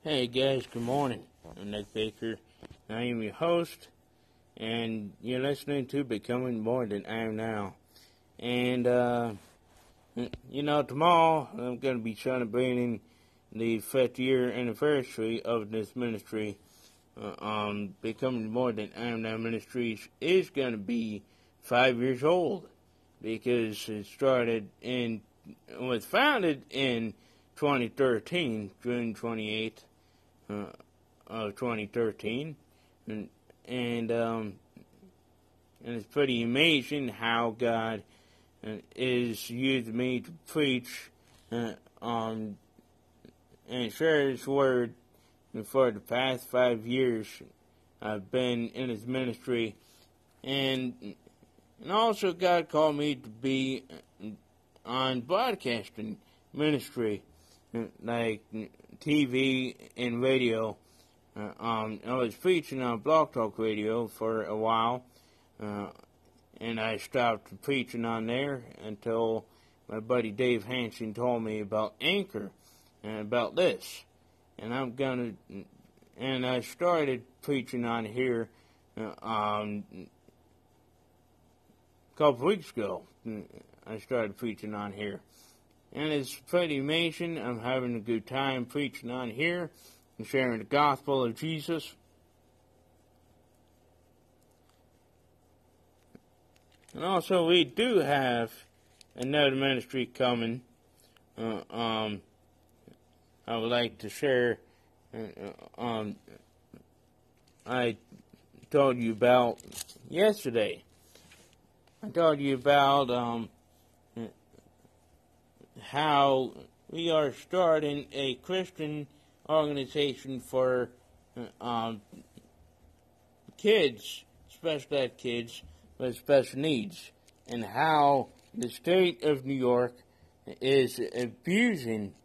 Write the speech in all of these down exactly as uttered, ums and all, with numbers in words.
Hey guys, good morning. I'm Nick Baker. I am your host, and you're listening to Becoming More Than I Am Now. And, uh, you know, tomorrow I'm going to be celebrating the fifth year anniversary of this ministry. Uh, um, Becoming More Than I Am Now Ministries is going to be five years old because it started in, was founded in twenty thirteen, June twenty-eighth. Uh, of twenty thirteen, and and um, and it's pretty amazing how God uh, is using me to preach uh, on and share His word. And for the past five years, I've been in His ministry, and and also God called me to be on broadcasting ministry, like T V and radio. Uh, um, I was preaching on Blog Talk Radio for a while, uh, and I stopped preaching on there until my buddy Dave Hansen told me about Anchor and about this. And I'm gonna, and I started preaching on here uh, um, a couple weeks ago. I started preaching on here. And it's pretty amazing. I'm having a good time preaching on here and sharing the gospel of Jesus. And also, we do have another ministry coming. Uh, um, I would like to share. Uh, um, I told you about yesterday. I told you about um. how we are starting a Christian organization for uh, um, kids, special ed kids with special needs, and how the state of New York is abusing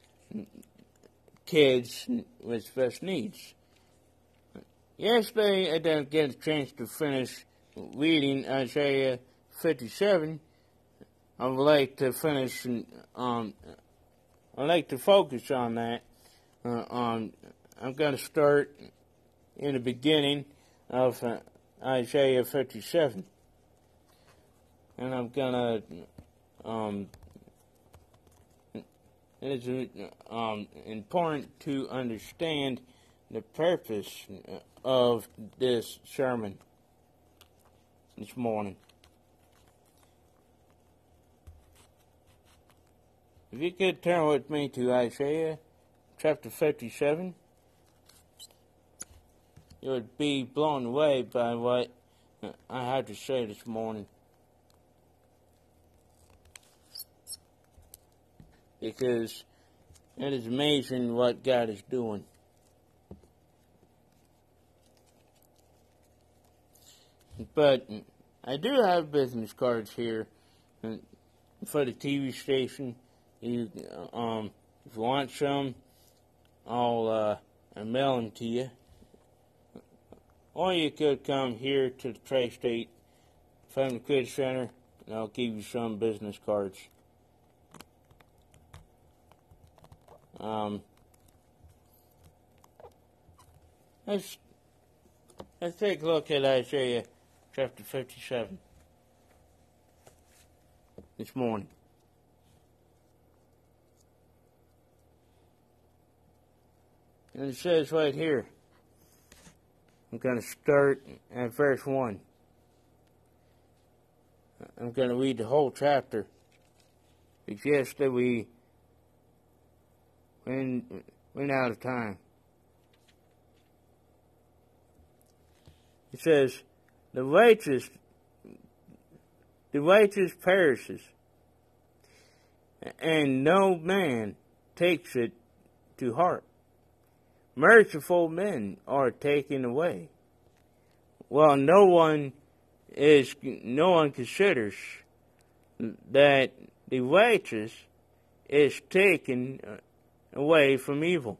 kids with special needs. Yesterday, I didn't get a chance to finish reading Isaiah fifty-seven. I would like to finish, um, I'd like to focus on that. Uh, um, I'm going to start in the beginning of uh, Isaiah fifty-seven. And I'm going to, um, it is um, important to understand the purpose of this sermon this morning. If you could turn with me to Isaiah chapter fifty-seven, you would be blown away by what I had to say this morning. Because it is amazing what God is doing. But I do have business cards here for the T V station. You, um, if you want some, I'll, uh, I'll mail them to you. Or you could come here to the Tri-State Family Kids Center, and I'll give you some business cards. Um, let's, let's take a look at Isaiah chapter fifty-seven this morning. And it says right here, I'm going to start at verse one. I'm going to read the whole chapter. Because yesterday we went, went out of time. It says, the righteous, the righteous perishes, and no man takes it to heart. Merciful men are taken away, while no one is, no one considers that the righteous is taken away from evil.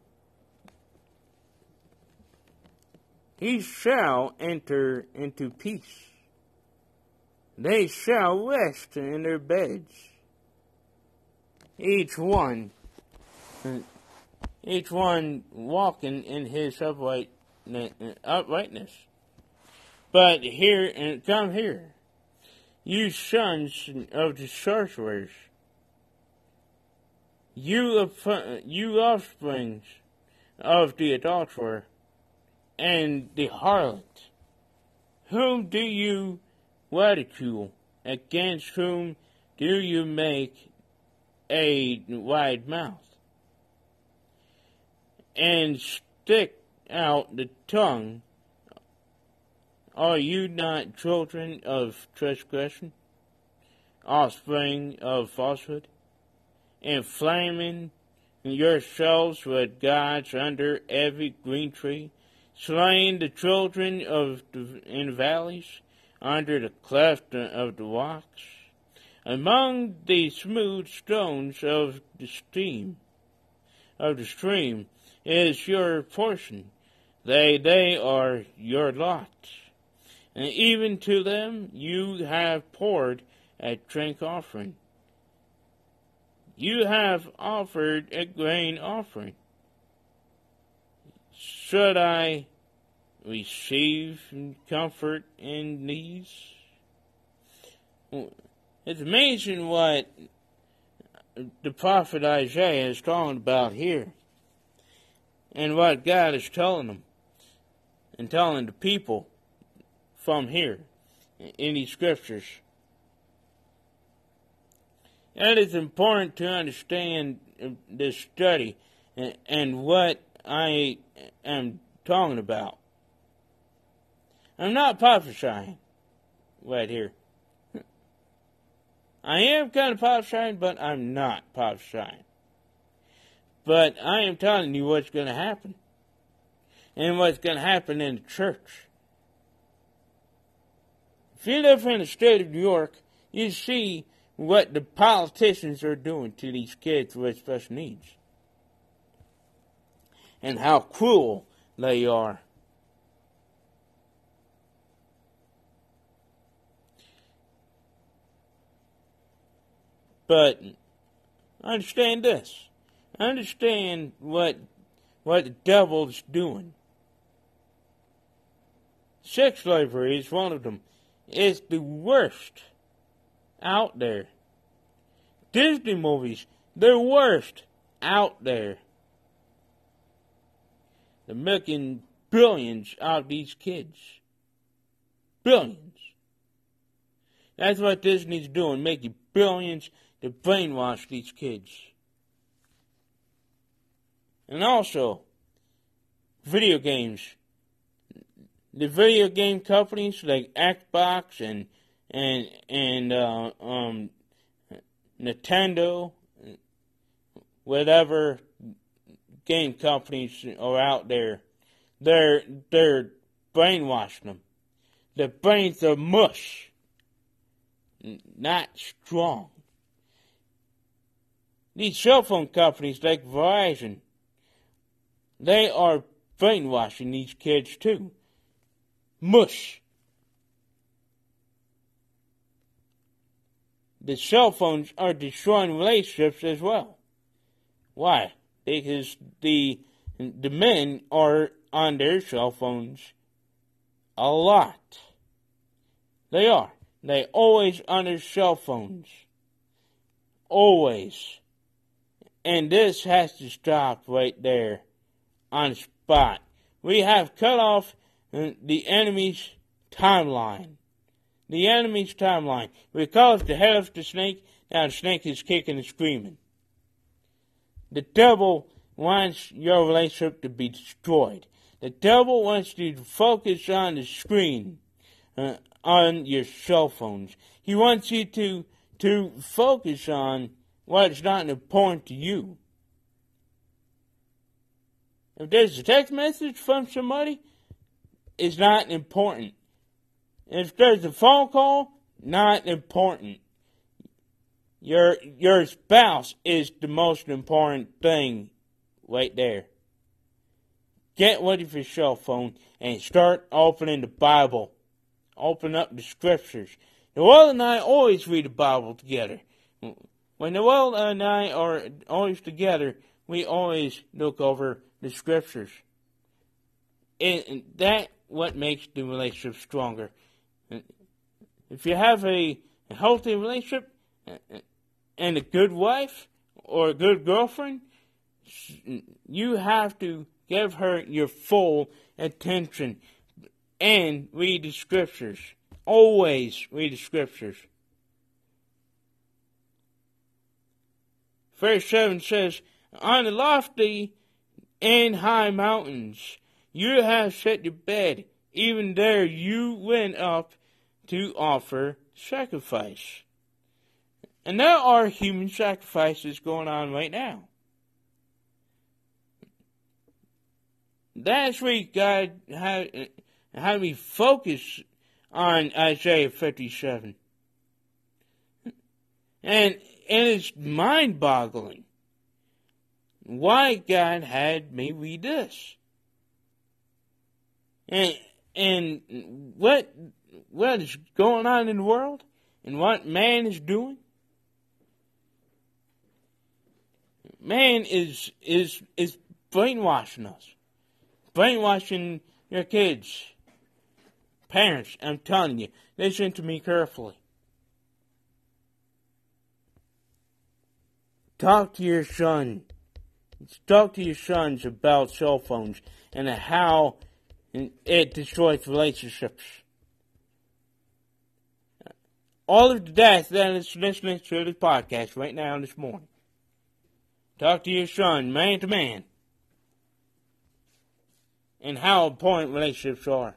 He shall enter into peace. They shall rest in their beds, each one each one walking in his upright, uprightness. But here, and come here, you sons of the sorcerers, you, you offsprings of the adulterer and the harlot, whom do you ridicule? Against whom do you make a wide mouth, and stick out the tongue? Are you not children of transgression, offspring of falsehood, inflaming yourselves with gods under every green tree, slaying the children of the, in valleys, under the cleft of the rocks, among the smooth stones of the stream, of the stream is your portion. They, they are your lot. And even to them you have poured a drink offering. You have offered a grain offering. Should I receive comfort in these? It's amazing what the prophet Isaiah is talking about here, and what God is telling them, and telling the people from here in these scriptures. It is important to understand this study and, and what I am talking about. I'm not prophesying right here. I am kind of prophesying, but I'm not prophesying. But I am telling you what's going to happen, and what's going to happen in the church. If you live in the state of New York, you see what the politicians are doing to these kids with special needs, and how cruel they are. But understand this. Understand what what the devil's doing. Sex slavery is one of them. It's the worst out there. Disney movies, they're worst out there. They're making billions out of these kids. Billions. That's what Disney's doing, making billions to brainwash these kids. And also, video games. The video game companies like Xbox and and and uh, um, Nintendo, whatever game companies are out there, they're they're brainwashing them. Their brains are mush, not strong. These cell phone companies like Verizon, they are brainwashing these kids too. Mush. The cell phones are destroying relationships as well. Why? Because the the men are on their cell phones a lot. They are. They always on their cell phones. Always. And this has to stop right there on the spot. We have cut off the enemy's timeline. The enemy's timeline. We call it the head of the snake. Now the snake is kicking and screaming. The devil wants your relationship to be destroyed. The devil wants you to focus on the screen, uh, on your cell phones. He wants you to, to focus on what's not important to you. If there's a text message from somebody, it's not important. If there's a phone call, not important. Your your spouse is the most important thing right there. Get rid of your cell phone and start opening the Bible. Open up the scriptures. Noel and I always read the Bible together. When Noel and I are always together, we always look over the scriptures. And that what makes the relationship stronger. If you have a healthy relationship and a good wife or a good girlfriend, you have to give her your full attention and read the scriptures. Always read the scriptures. Verse seven says, on the lofty and high mountains you have set your bed. Even there you went up to offer sacrifice. And there are human sacrifices going on right now. That's where God had, had me focus on Isaiah fifty-seven. And, and it's mind-boggling why God had me read this. And, and what, what is going on in the world and what man is doing. Man is, is, is brainwashing us. Brainwashing your kids. Parents, I'm telling you, listen to me carefully. Talk to your son. Talk to your sons about cell phones and how it destroys relationships. All of the dads that is listening to this podcast right now this morning, talk to your son, man to man, and how important relationships are.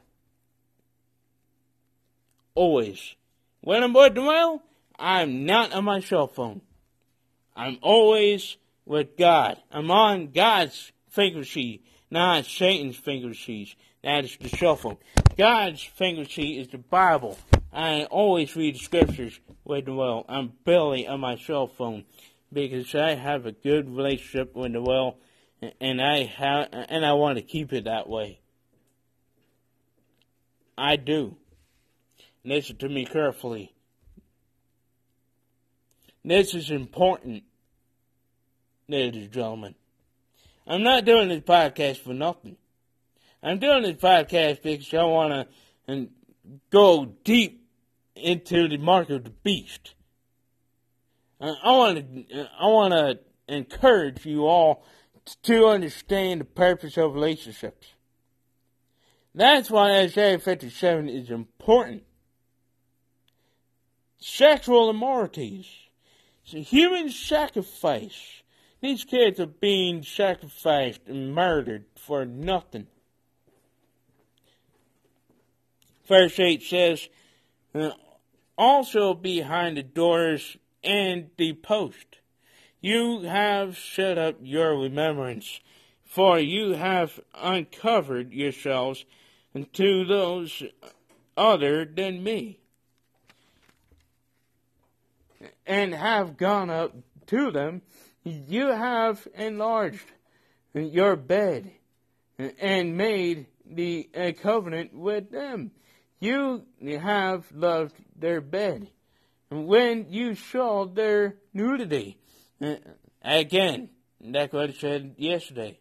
Always. When I'm with the well, I'm not on my cell phone. I'm always with God. I'm on God's frequency, not Satan's frequencies. That is the cell phone. God's frequency is the Bible. I always read the scriptures with the well. I'm barely on my cell phone because I have a good relationship with the well, and I have, and I want to keep it that way. I do. Listen to me carefully. This is important, ladies and gentlemen. I'm not doing this podcast for nothing. I'm doing this podcast because I want to go deep into the mark of the beast. I want to, I want to encourage you all to understand the purpose of relationships. That's why Isaiah fifty-seven is important. Sexual immoralities. It's a human sacrifice. These kids are being sacrificed and murdered for nothing. Verse eight says, also behind the doors and the post, you have set up your remembrance, for you have uncovered yourselves to those other than me, and have gone up to them. You have enlarged your bed and made the a covenant with them. You have loved their bed when you saw their nudity. Again, that's what I said yesterday.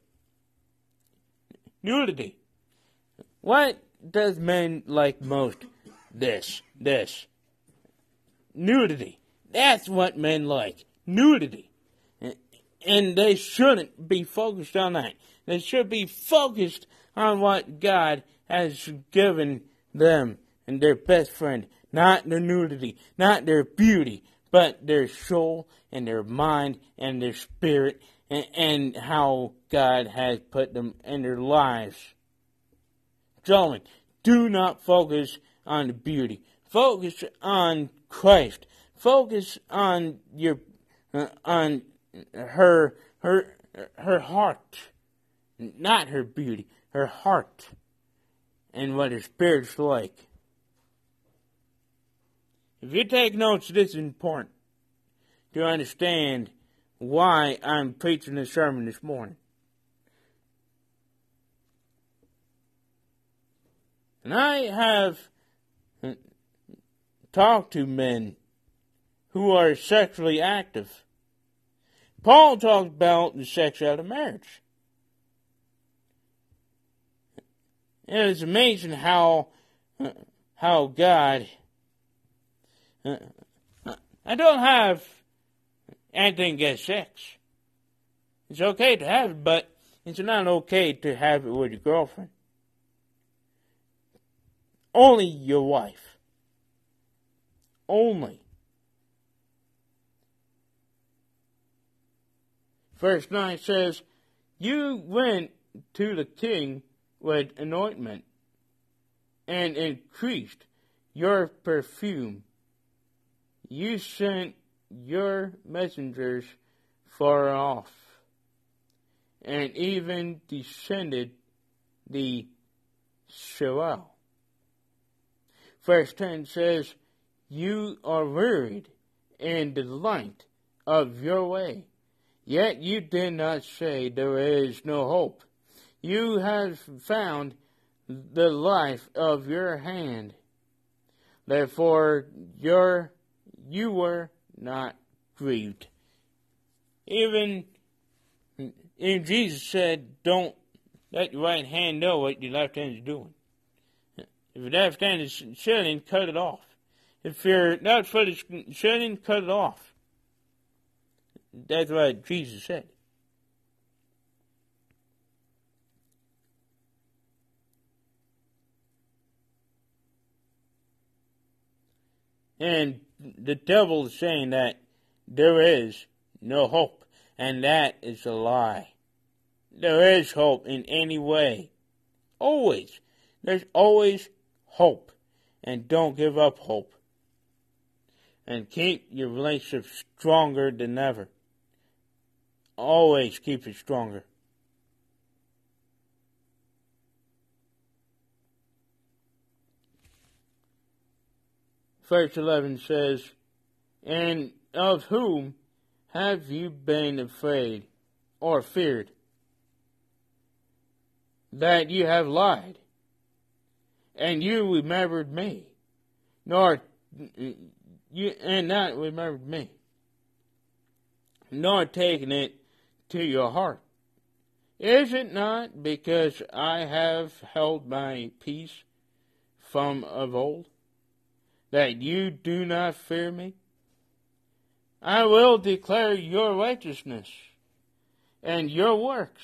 Nudity. What does men like most? This, this. Nudity. That's what men like. Nudity. And they shouldn't be focused on that. They should be focused on what God has given them and their best friend. Not their nudity, not their beauty, but their soul and their mind and their spirit and, and how God has put them in their lives. Gentlemen, do not focus on the beauty. Focus on Christ. Focus on your, uh, on her, her, her heart, not her beauty, her heart, and what her spirit's like. If you take notes, this is important to understand why I'm preaching this sermon this morning. And I have talked to men who are sexually active, Paul talks about the sex out of marriage. And it's amazing how uh, how God. Uh, I don't have anything against sex. It's okay to have it, but it's not okay to have it with your girlfriend. Only your wife. Only. Verse nine says, you went to the king with anointment and increased your perfume. You sent your messengers far off, and even descended the Sheol. Verse ten says, you are wearied in the light of your way, yet you did not say there is no hope. You have found the life of your hand, therefore your you were not grieved. Even, even Jesus said, don't let your right hand know what your left hand is doing. If your left hand is sinning, cut it off. If your left foot is sinning, cut it off. That's what Jesus said. And the devil is saying that there is no hope, and that is a lie. There is hope in any way. Always. There's always hope. And don't give up hope. And keep your relationship stronger than ever. Always keep it stronger. Verse eleven says, and of whom have you been afraid or feared? That you have lied, and you remembered me, nor you and not remembered me, nor taken it to your heart. Is it not because I have held my peace from of old, that you do not fear me? I will declare your righteousness and your works,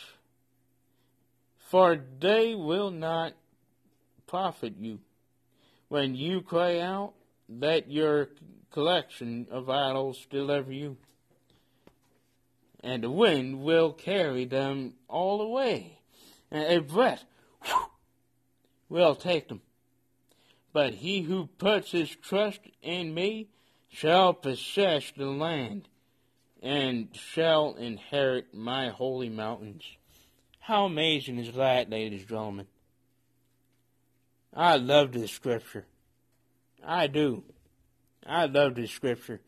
for they will not profit you. When you cry out, let your collection of idols deliver you, and the wind will carry them all away, and a breath whew, will take them. But he who puts his trust in me shall possess the land, and shall inherit my holy mountains. How amazing is that, ladies and gentlemen? I love this scripture. I do. I love this scripture.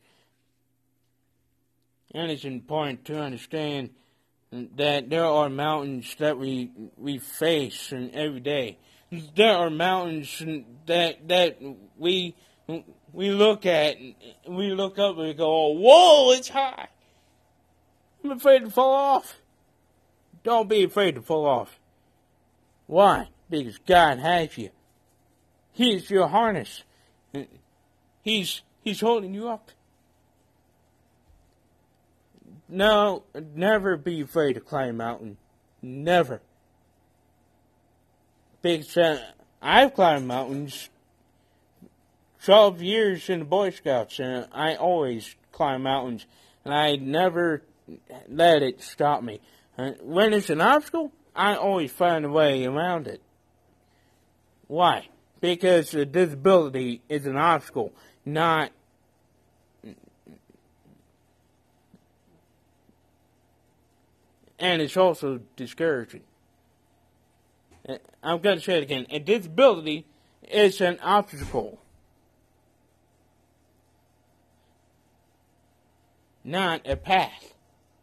And it's important to understand that there are mountains that we we face every day. There are mountains that that we we look at, we look up and we go, oh, whoa, it's high. I'm afraid to fall off. Don't be afraid to fall off. Why? Because God has you. He's your harness. He's He's holding you up. No, never be afraid to climb a mountain. Never. Because uh, I've climbed mountains twelve years in the Boy Scouts, and I always climb mountains, and I never let it stop me. Uh, when it's an obstacle, I always find a way around it. Why? Because the disability is an obstacle, not and it's also discouraging. I'm going to say it again. A disability is an obstacle, not a path.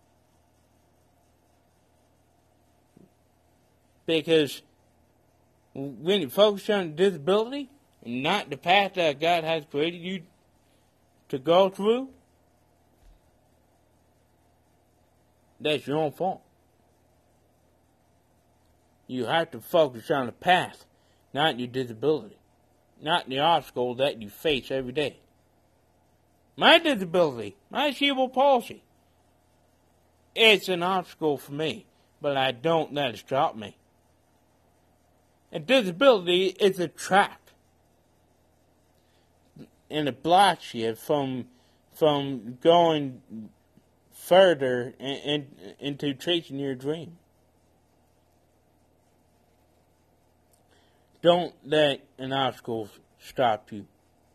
Because when you focus on disability, and not the path that God has created you to go through, that's your own fault. You have to focus on the path, not your disability, not the obstacle that you face every day. My disability, my cerebral palsy, it's an obstacle for me, but I don't let it stop me. And disability is a trap. And it blocks you from from going further in, in, into chasing your dream. Don't let an obstacle stop you.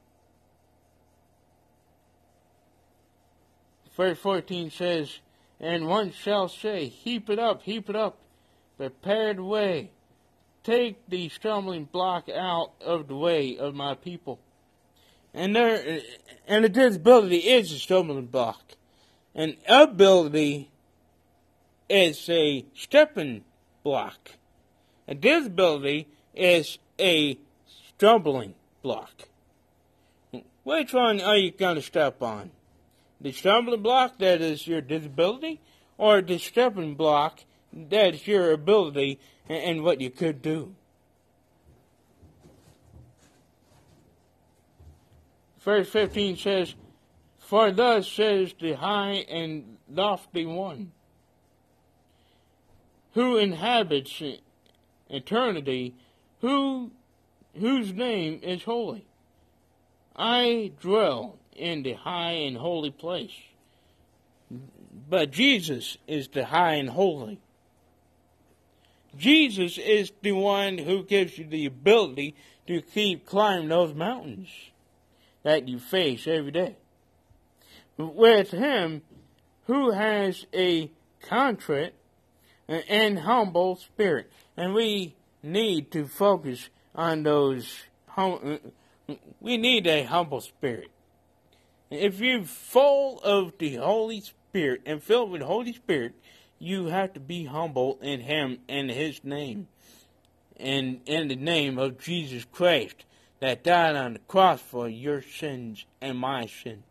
Verse fourteen says, and one shall say, heap it up, heap it up, prepare the way. Take the stumbling block out of the way of my people. And there, and a disability is a stumbling block. An ability is a stepping block. A disability is a stumbling block. Which one are you going to step on? The stumbling block that is your disability, or the stepping block that is your ability and, and what you could do? Verse fifteen says, for thus says the high and lofty one, who inhabits eternity, who whose name is holy. I dwell in the high and holy place. But Jesus is the high and holy. Jesus is the one who gives you the ability to keep climbing those mountains that you face every day. With him who has a contrite and humble spirit. And we need to focus on those, hum- we need a humble spirit. If you're full of the Holy Spirit and filled with the Holy Spirit, you have to be humble in him and his name. And in the name of Jesus Christ, that died on the cross for your sins and my sins.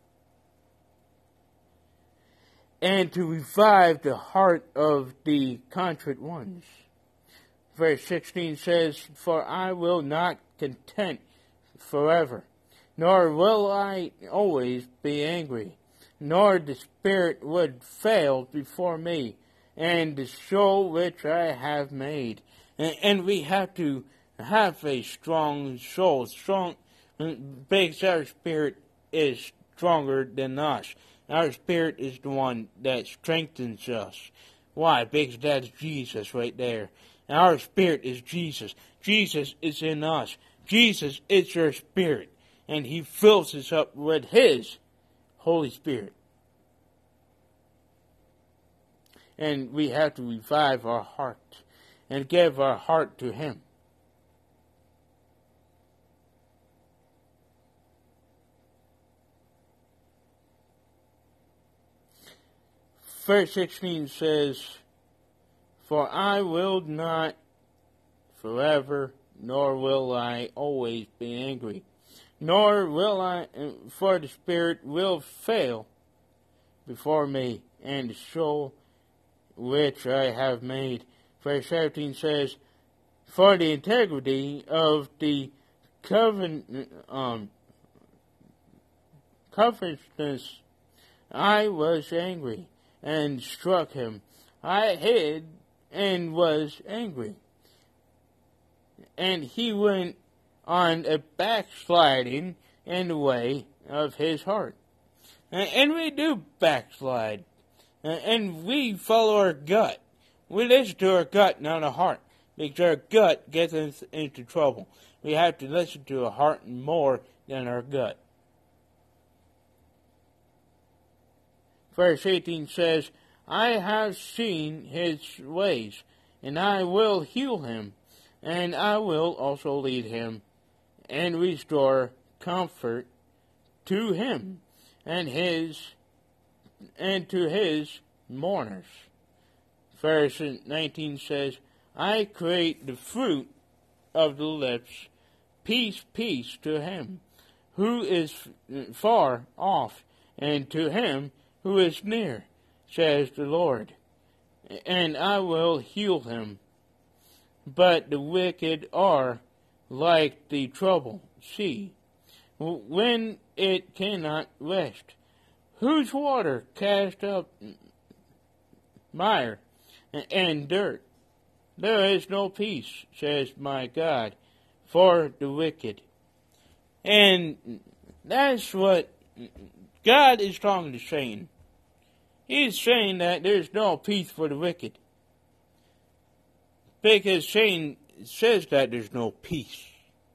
And to revive the heart of the contrite ones. Verse sixteen says, for I will not content forever, nor will I always be angry, nor the spirit would fail before me, and the soul which I have made. And, and we have to have a strong soul, strong, because our spirit is stronger than us. Our spirit is the one that strengthens us. Why? Because that's Jesus right there. And our spirit is Jesus. Jesus is in us. Jesus is your spirit. And he fills us up with his Holy Spirit. And we have to revive our heart and give our heart to him. Verse sixteen says, for I will not forever, nor will I always be angry, nor will I, for the spirit will fail before me, and the soul which I have made. Verse seventeen says, for the integrity of the covenant, um, covetousness, I was angry and struck him. I hid and was angry. And he went on a backsliding in the way of his heart. And we do backslide. And we follow our gut. We listen to our gut, not our heart. Because our gut gets us into trouble. We have to listen to our heart more than our gut. Verse eighteen says, I have seen his ways, and I will heal him, and I will also lead him, and restore comfort to him, and his, and to his mourners. Verse nineteen says, I create the fruit of the lips, peace, peace to him who is far off, and to him who is near. says the Lord, and I will heal him. But the wicked are like the troubled sea, when it cannot rest, whose water cast up mire and dirt. There is no peace, says my God, for the wicked. And that's what God is talking to saying. He's saying that there's no peace for the wicked. Because Satan says that there's no peace.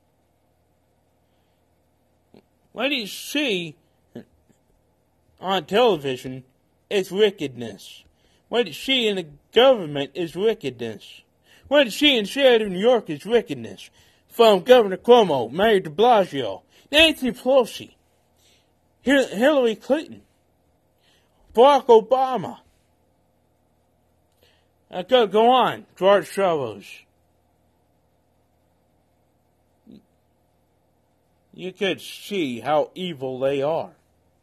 What you see on television is wickedness. What you see in the government is wickedness. What you see in the state of New York is wickedness. From Governor Cuomo, Mayor de Blasio, Nancy Pelosi, Hillary Clinton, Barack Obama. I could go on, George Soros. You could see how evil they are.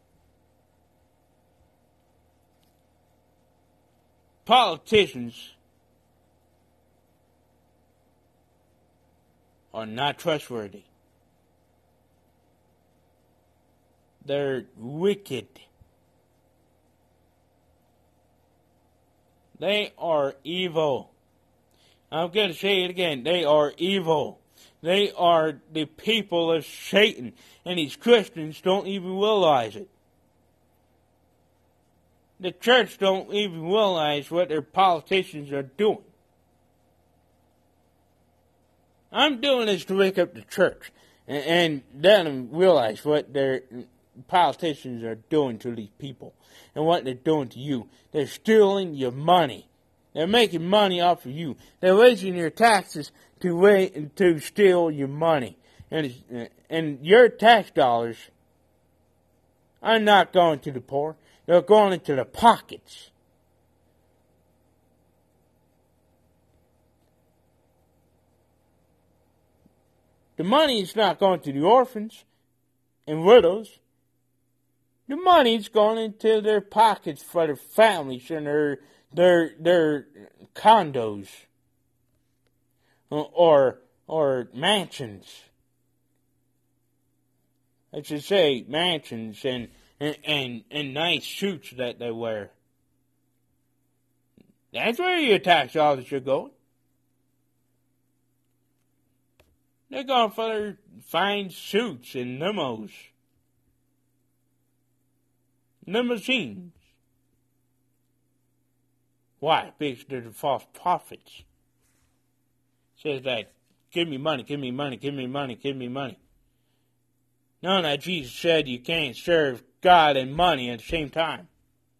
Politicians are not trustworthy. They're wicked. They are evil. I'm going to say it again. They are evil. They are the people of Satan. And these Christians don't even realize it. The church don't even realize what their politicians are doing. I'm doing this to wake up the church. And, and let them realize what their politicians are doing to these people. And what they're doing to you. They're stealing your money. They're making money off of you. They're raising your taxes to wait, to steal your money. And, and your tax dollars are not going to the poor. They're going into the pockets. The money is not going to the orphans and widows. The money is going into their pockets for their families and their their their condos or or mansions. I should say mansions and and, and and nice suits that they wear. That's where your tax dollars should go. They're going for their fine suits and limos. Limousines. Why? Because they're the false prophets. Says that, give me money, give me money, give me money, give me money. No, no, Jesus said you can't serve God and money at the same time.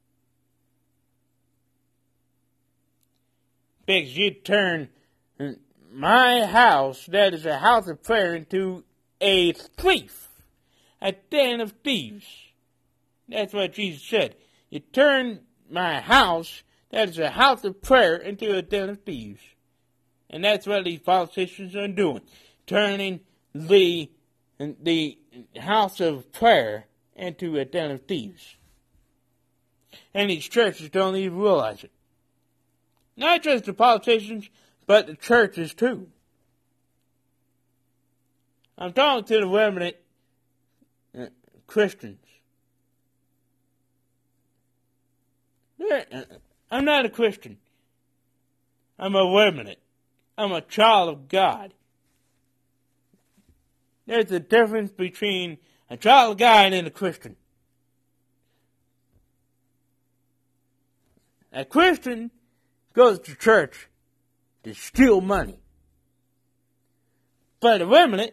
Because you turn my house, that is a house of prayer, into a thief, a den of thieves. That's what Jesus said. You turn my house, that is a house of prayer, into a den of thieves. And that's what these politicians are doing. Turning the, the house of prayer into a den of thieves. And these churches don't even realize it. Not just the politicians, but the churches too. I'm talking to the remnant uh, Christians. I'm not a Christian. I'm a remnant. I'm a child of God. There's a difference between a child of God and a Christian. A Christian goes to church to steal money. But a remnant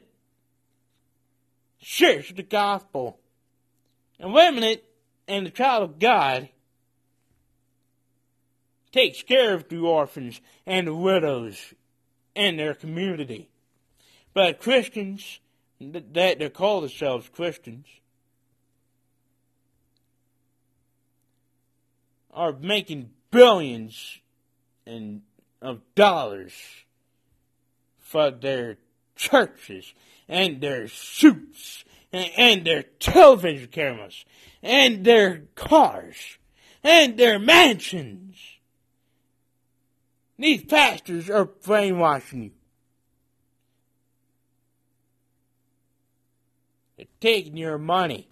shares the gospel. A remnant and the child of God takes care of the orphans and the widows and their community. But Christians, that they call themselves Christians, are making billions and of dollars for their churches and their suits and, and their television cameras and their cars and their mansions. These pastors are brainwashing you. They're taking your money.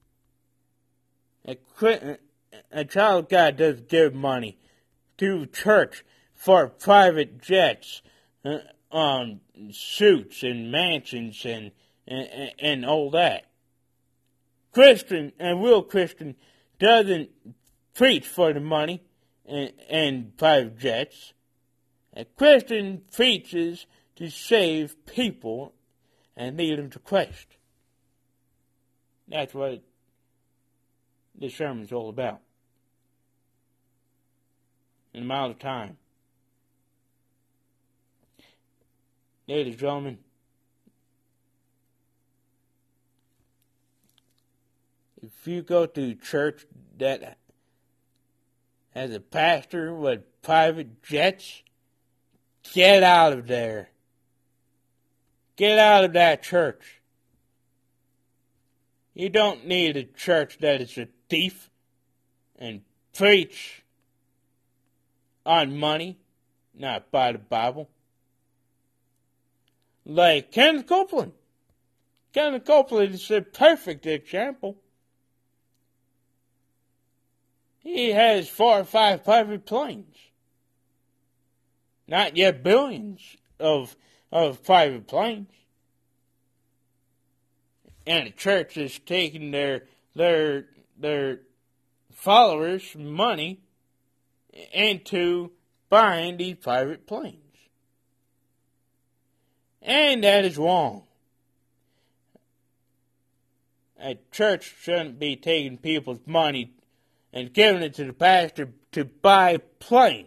A, a child of God does give money to church for private jets, uh, um, suits and mansions and, and and all that. Christian and real Christian doesn't preach for the money and, and private jets. A Christian preaches to save people and lead them to Christ. That's what this sermon is all about. In a amount of time. Ladies and gentlemen, if you go to a church that has a pastor with private jets, get out of there. Get out of that church. You don't need a church that is a thief and preach on money, not by the Bible. Like Kenneth Copeland. Kenneth Copeland is a perfect example. He has four or five private planes. Not yet billions of of private planes. And the church is taking their their their followers' money into buying these private planes. And that is wrong. A church shouldn't be taking people's money and giving it to the pastor to buy planes.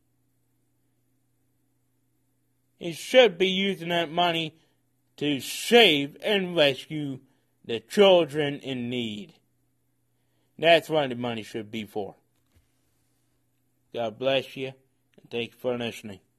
He should be using that money to save and rescue the children in need. That's what the money should be for. God bless you, and thank you for listening.